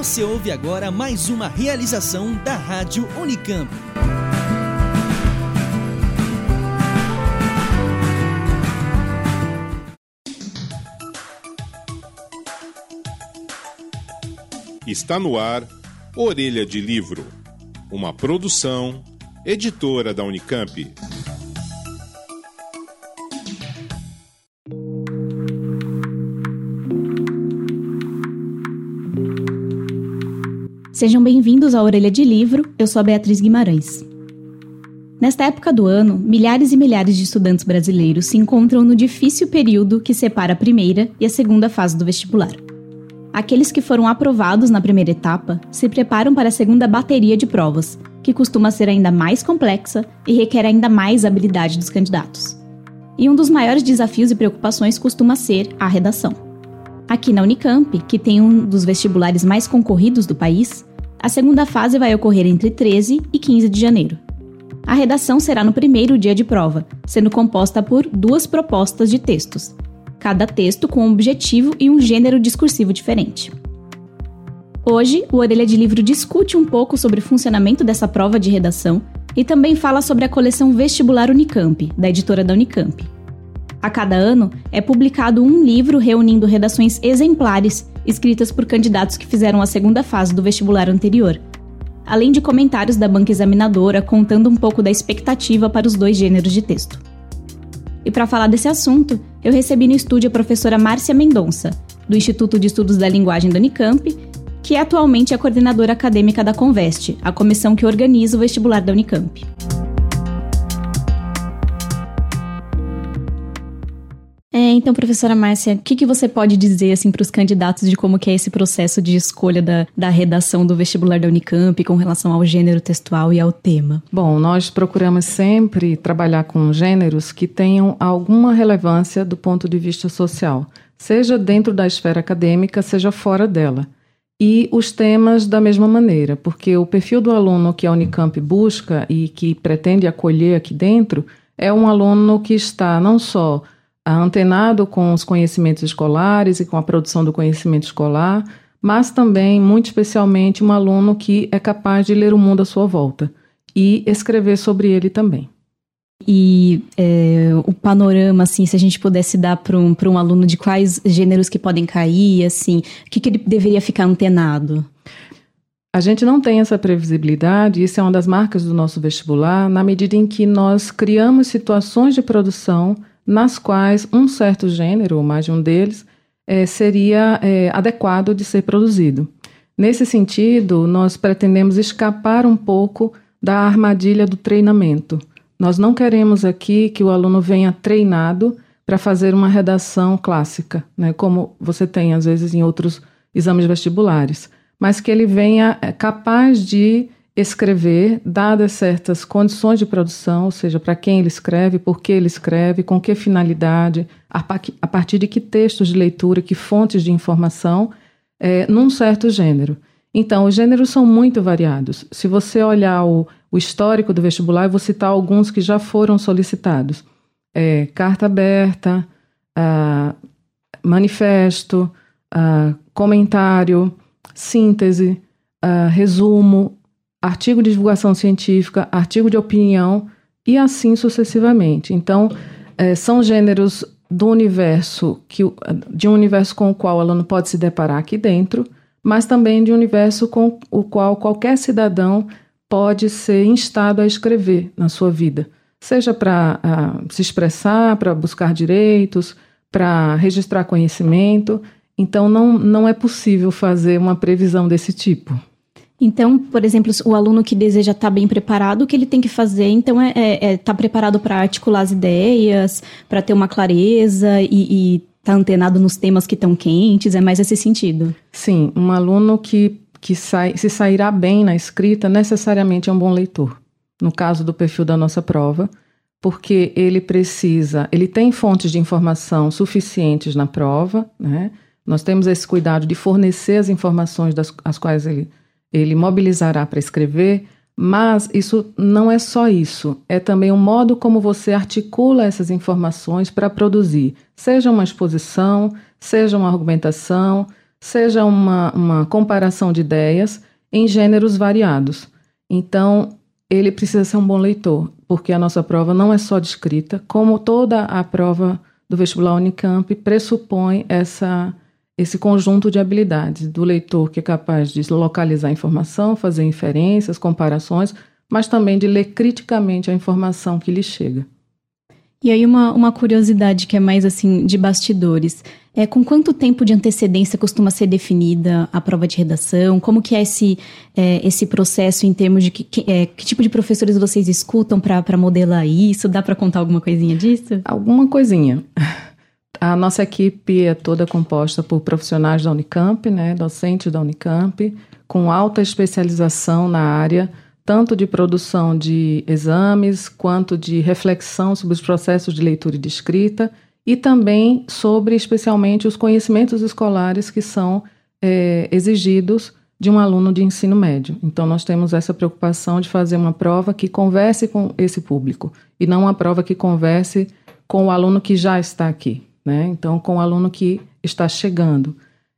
Você ouve agora mais uma realização da Rádio Unicamp. Está no ar Orelha de Livro, uma produção, editora da Unicamp. Sejam bem-vindos à Orelha de Livro, eu sou a Beatriz Guimarães. Nesta época do ano, milhares e milhares de estudantes brasileiros se encontram no difícil período que separa a primeira e a segunda fase do vestibular. Aqueles que foram aprovados na primeira etapa se preparam para a segunda bateria de provas, que costuma ser ainda mais complexa e requer ainda mais habilidade dos candidatos. E um dos maiores desafios e preocupações costuma ser a redação. Aqui na Unicamp, que tem um dos vestibulares mais concorridos do país, a segunda fase vai ocorrer entre 13 e 15 de janeiro. A redação será no primeiro dia de prova, sendo composta por 2 propostas de textos, cada texto com um objetivo e um gênero discursivo diferente. Hoje, o Orelha de Livro discute um pouco sobre o funcionamento dessa prova de redação e também fala sobre a coleção Vestibular Unicamp, da editora da Unicamp. A cada ano, é publicado um livro reunindo redações exemplares escritas por candidatos que fizeram a segunda fase do vestibular anterior, além de comentários da banca examinadora contando um pouco da expectativa para os 2 gêneros de texto. E para falar desse assunto, eu recebi no estúdio a professora Márcia Mendonça, do Instituto de Estudos da Linguagem da Unicamp, que é atualmente a coordenadora acadêmica da Conveste, a comissão que organiza o vestibular da Unicamp. Então, professora Márcia, o que você pode dizer assim, para os candidatos de como que é esse processo de escolha da redação do vestibular da Unicamp com relação ao gênero textual e ao tema? Bom, nós procuramos sempre trabalhar com gêneros que tenham alguma relevância do ponto de vista social, seja dentro da esfera acadêmica, seja fora dela. E os temas da mesma maneira, porque o perfil do aluno que a Unicamp busca e que pretende acolher aqui dentro é um aluno que está não só antenado com os conhecimentos escolares e com a produção do conhecimento escolar, mas também, muito especialmente, um aluno que é capaz de ler o mundo à sua volta e escrever sobre ele também. E o panorama, assim, se a gente pudesse dar para um aluno de quais gêneros que podem cair, assim, o que ele deveria ficar antenado? A gente não tem essa previsibilidade, isso é uma das marcas do nosso vestibular, na medida em que nós criamos situações de produção nas quais um certo gênero, ou mais de um deles, seria adequado de ser produzido. Nesse sentido, nós pretendemos escapar um pouco da armadilha do treinamento. Nós não queremos aqui que o aluno venha treinado para fazer uma redação clássica, né, como você tem, às vezes, em outros exames vestibulares, mas que ele venha capaz de escrever, dadas certas condições de produção, ou seja, para quem ele escreve, por que ele escreve, com que finalidade, a partir de que textos de leitura, que fontes de informação, num certo gênero. Então, os gêneros são muito variados. Se você olhar o histórico do vestibular, eu vou citar alguns que já foram solicitados. Carta aberta, manifesto, comentário, síntese, resumo, artigo de divulgação científica, artigo de opinião e assim sucessivamente. Então, são gêneros do universo, de um universo com o qual o aluno pode se deparar aqui dentro, mas também de um universo com o qual qualquer cidadão pode ser instado a escrever na sua vida, seja para se expressar, para buscar direitos, para registrar conhecimento. Então, não é possível fazer uma previsão desse tipo. Então, por exemplo, o aluno que deseja estar bem preparado, o que ele tem que fazer, então, é estar preparado para articular as ideias, para ter uma clareza e estar antenado nos temas que estão quentes, é mais esse sentido? Sim, um aluno que se sairá bem na escrita necessariamente é um bom leitor, no caso do perfil da nossa prova, porque ele tem fontes de informação suficientes na prova, né? Nós temos esse cuidado de fornecer as informações as quais ele mobilizará para escrever, mas isso não é só isso, é também o modo como você articula essas informações para produzir, seja uma exposição, seja uma argumentação, seja uma comparação de ideias em gêneros variados. Então, ele precisa ser um bom leitor, porque a nossa prova não é só de escrita, como toda a prova do vestibular Unicamp pressupõe esse conjunto de habilidades do leitor que é capaz de localizar a informação, fazer inferências, comparações, mas também de ler criticamente a informação que lhe chega. E aí uma curiosidade que é mais assim de bastidores. Com quanto tempo de antecedência costuma ser definida a prova de redação? Como que é esse processo em termos de que tipo de professores vocês escutam para modelar isso? Dá para contar alguma coisinha disso? Alguma coisinha. A nossa equipe é toda composta por profissionais da Unicamp, né, docentes da Unicamp, com alta especialização na área, tanto de produção de exames, quanto de reflexão sobre os processos de leitura e de escrita, e também sobre, especialmente, os conhecimentos escolares que são exigidos de um aluno de ensino médio. Então, nós temos essa preocupação de fazer uma prova que converse com esse público, e não uma prova que converse com o aluno que já está aqui, né? Então, com o aluno que está chegando.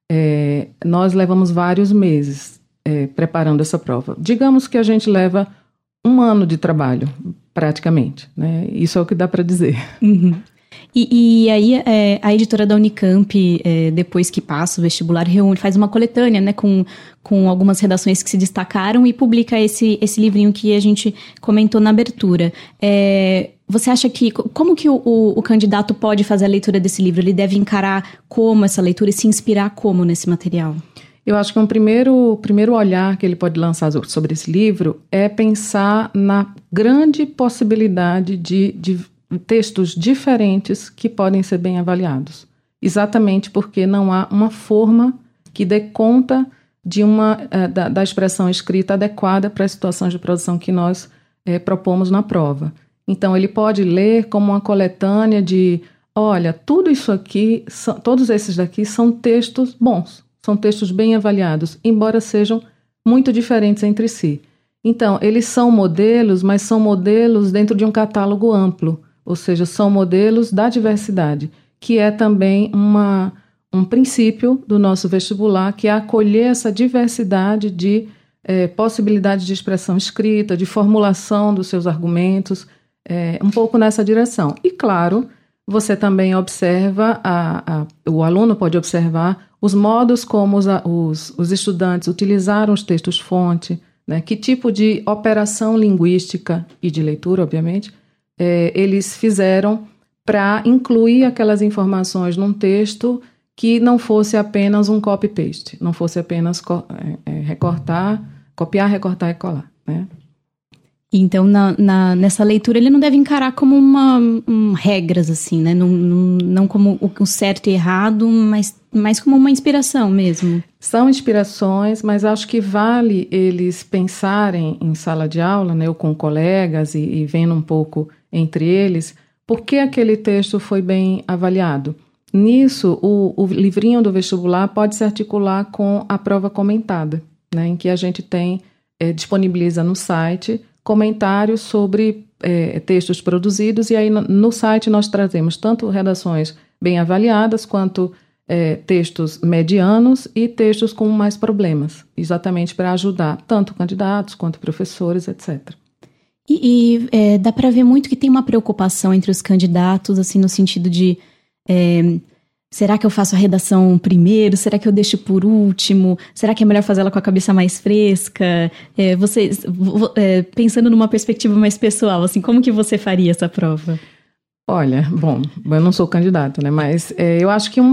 Nós levamos vários meses preparando essa prova. Digamos que a gente leva 1 ano de trabalho, praticamente, né? Isso é o que dá para dizer. Uhum. E aí a editora da Unicamp, depois que passa o vestibular, faz uma coletânea, né, com algumas redações que se destacaram e publica esse livrinho que a gente comentou na abertura. Você acha como que o candidato pode fazer a leitura desse livro? Ele deve encarar como essa leitura e se inspirar como nesse material? Eu acho que um primeiro olhar que ele pode lançar sobre esse livro é pensar na grande possibilidade de textos diferentes que podem ser bem avaliados. Exatamente porque não há uma forma que dê conta da expressão escrita adequada para as situações de produção que nós propomos na prova. Então, ele pode ler como uma coletânea de, olha, tudo isso aqui, todos esses daqui são textos bons. São textos bem avaliados, embora sejam muito diferentes entre si. Então, eles são modelos, mas são modelos dentro de um catálogo amplo, ou seja, são modelos da diversidade, que é também um princípio do nosso vestibular, que é acolher essa diversidade de possibilidades de expressão escrita, de formulação dos seus argumentos, um pouco nessa direção. E, claro, você também observa, o aluno pode observar os modos como os estudantes utilizaram os textos-fonte, né? Que tipo de operação linguística e de leitura, obviamente, eles fizeram para incluir aquelas informações num texto que não fosse apenas um copy-paste, não fosse apenas copiar, recortar e colar, né? Então, nessa leitura, ele não deve encarar como regras, assim, né? Não como o certo e errado, mas como uma inspiração mesmo. São inspirações, mas acho que vale eles pensarem em sala de aula, né? Ou com colegas e vendo um pouco entre eles, por que aquele texto foi bem avaliado. Nisso, o livrinho do vestibular pode se articular com a prova comentada, né? Em que a gente disponibiliza no site comentários sobre textos produzidos, e aí no site nós trazemos tanto redações bem avaliadas, quanto textos medianos e textos com mais problemas, exatamente para ajudar tanto candidatos quanto professores, etc. E dá para ver muito que tem uma preocupação entre os candidatos, assim, no sentido de será que eu faço a redação primeiro? Será que eu deixo por último? Será que é melhor fazer ela com a cabeça mais fresca? Pensando numa perspectiva mais pessoal, assim, como que você faria essa prova? Olha, bom, eu não sou candidato, né? Mas eu acho que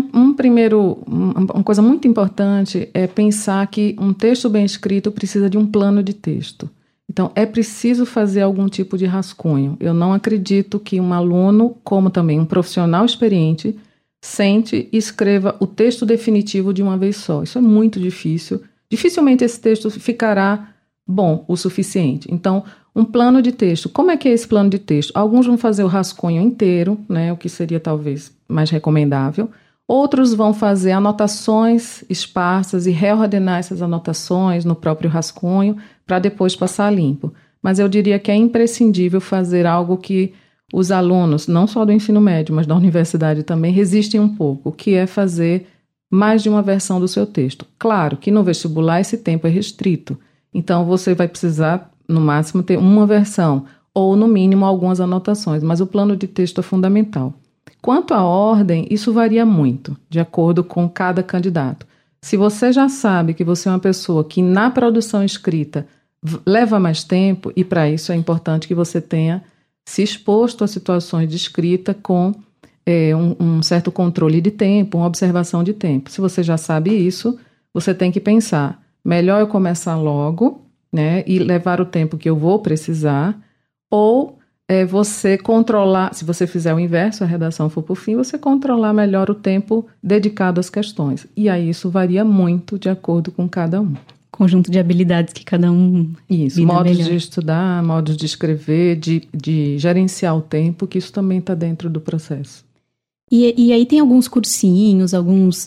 uma coisa muito importante é pensar que um texto bem escrito precisa de um plano de texto. Então, é preciso fazer algum tipo de rascunho. Eu não acredito que um aluno, como também um profissional experiente, sente e escreva o texto definitivo de uma vez só. Isso é muito difícil. Dificilmente esse texto ficará bom o suficiente. Então, um plano de texto. Como é que é esse plano de texto? Alguns vão fazer o rascunho inteiro, né, o que seria talvez mais recomendável. Outros vão fazer anotações esparsas e reordenar essas anotações no próprio rascunho para depois passar limpo. Mas eu diria que é imprescindível fazer algo que os alunos, não só do ensino médio, mas da universidade também, resistem um pouco, que é fazer mais de uma versão do seu texto. Claro que no vestibular esse tempo é restrito, então você vai precisar, no máximo, ter uma versão, ou no mínimo algumas anotações, mas o plano de texto é fundamental. Quanto à ordem, isso varia muito, de acordo com cada candidato. Se você já sabe que você é uma pessoa que na produção escrita leva mais tempo, e para isso é importante que você tenha se exposto a situações de escrita com um certo controle de tempo, uma observação de tempo. Se você já sabe isso, você tem que pensar, melhor eu começar logo, né, e levar o tempo que eu vou precisar, ou você controlar, se você fizer o inverso, a redação for por fim, você controlar melhor o tempo dedicado às questões. E aí isso varia muito de acordo com cada um. Conjunto de habilidades que cada um... Isso, modos de estudar, modos de escrever, de gerenciar o tempo, que isso também está dentro do processo. E aí tem alguns cursinhos, alguns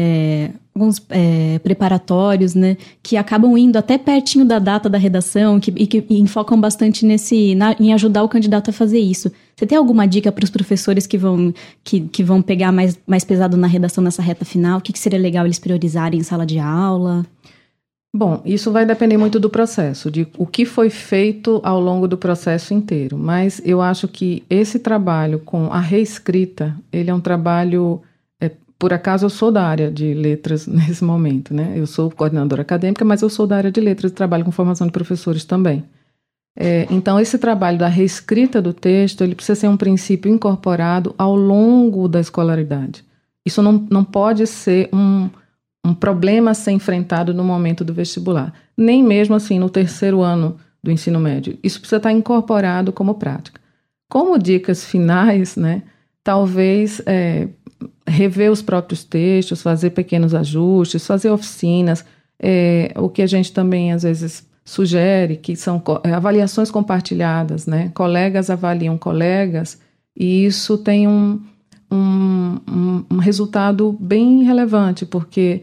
preparatórios, né, que acabam indo até pertinho da data da redação e que enfocam bastante em ajudar o candidato a fazer isso. Você tem alguma dica para os professores que vão pegar mais pesado na redação nessa reta final? O que seria legal eles priorizarem em sala de aula? Bom, isso vai depender muito do processo, de o que foi feito ao longo do processo inteiro. Mas eu acho que esse trabalho com a reescrita, ele é um trabalho... Por acaso eu sou da área de letras nesse momento, né? Eu sou coordenadora acadêmica, mas eu sou da área de letras e trabalho com formação de professores também. Então, esse trabalho da reescrita do texto, ele precisa ser um princípio incorporado ao longo da escolaridade. Isso não pode ser um problema a ser enfrentado no momento do vestibular, nem mesmo assim no terceiro ano do ensino médio. Isso precisa estar incorporado como prática. Como dicas finais, né? Talvez rever os próprios textos, fazer pequenos ajustes, fazer oficinas, o que a gente também às vezes sugere, que são avaliações compartilhadas, né? Colegas avaliam colegas, e isso tem um resultado bem relevante, porque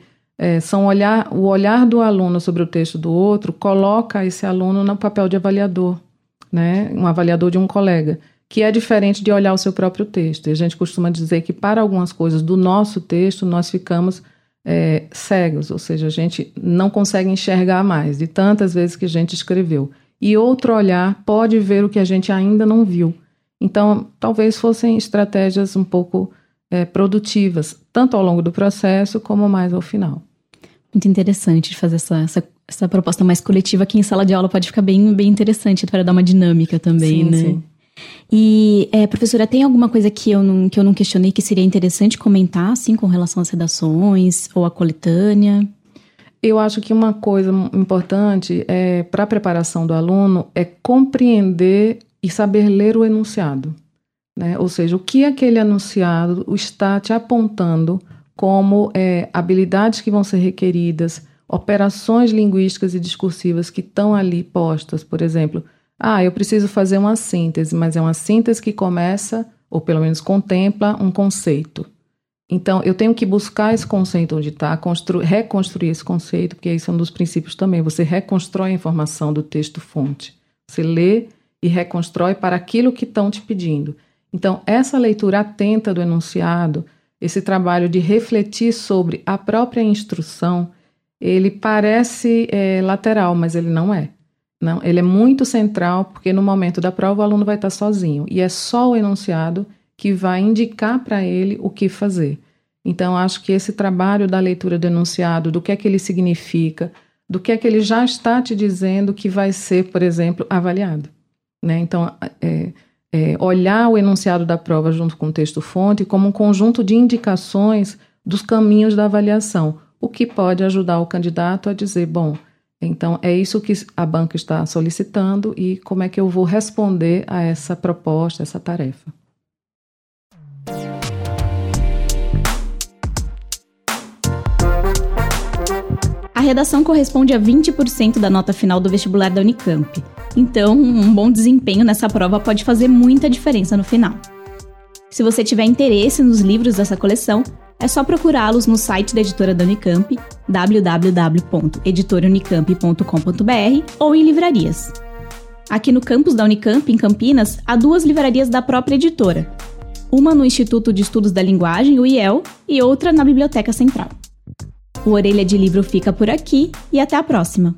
o olhar do aluno sobre o texto do outro coloca esse aluno no papel de avaliador, né? Um avaliador de um colega, que é diferente de olhar o seu próprio texto. E a gente costuma dizer que para algumas coisas do nosso texto nós ficamos cegos, ou seja, a gente não consegue enxergar mais de tantas vezes que a gente escreveu. E outro olhar pode ver o que a gente ainda não viu. Então, talvez fossem estratégias um pouco produtivas, tanto ao longo do processo como mais ao final. Muito interessante de fazer essa proposta mais coletiva, que em sala de aula pode ficar bem, bem interessante para dar uma dinâmica também, sim, né? Sim. E, professora, tem alguma coisa que eu não questionei que seria interessante comentar, assim, com relação às redações ou à coletânea? Eu acho que uma coisa importante para a preparação do aluno é compreender e saber ler o enunciado, né? Ou seja, o que aquele enunciado está te apontando como habilidades que vão ser requeridas, operações linguísticas e discursivas que estão ali postas. Por exemplo, eu preciso fazer uma síntese, mas é uma síntese que começa, ou pelo menos contempla, um conceito. Então, eu tenho que buscar esse conceito onde está, reconstruir esse conceito, porque esse é um dos princípios também. Você reconstrói a informação do texto-fonte. Você lê e reconstrói para aquilo que estão te pedindo. Então, essa leitura atenta do enunciado, esse trabalho de refletir sobre a própria instrução, ele parece lateral, mas ele não é. Não, ele é muito central, porque no momento da prova o aluno vai estar sozinho, e é só o enunciado que vai indicar para ele o que fazer. Então, acho que esse trabalho da leitura do enunciado, do que é que ele significa, do que é que ele já está te dizendo que vai ser, por exemplo, avaliado, né? Então, olhar o enunciado da prova junto com o texto-fonte como um conjunto de indicações dos caminhos da avaliação, o que pode ajudar o candidato a dizer, bom, então é isso que a banca está solicitando e como é que eu vou responder a essa proposta, essa tarefa. A redação corresponde a 20% da nota final do vestibular da Unicamp. Então, um bom desempenho nessa prova pode fazer muita diferença no final. Se você tiver interesse nos livros dessa coleção, é só procurá-los no site da editora da Unicamp, www.editoraunicamp.com.br, ou em livrarias. Aqui no campus da Unicamp, em Campinas, há 2 livrarias da própria editora. Uma no Instituto de Estudos da Linguagem, o IEL, e outra na Biblioteca Central. O Orelha de Livro fica por aqui e até a próxima!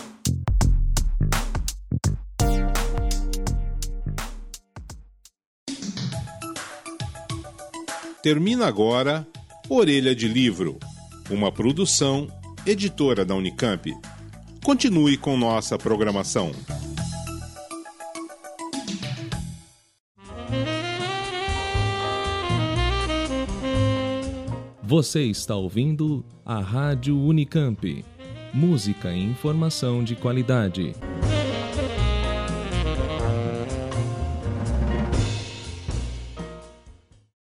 Termina agora Orelha de Livro, uma produção Editora da Unicamp. Continue com nossa programação. Você está ouvindo a Rádio Unicamp. Música e informação de qualidade.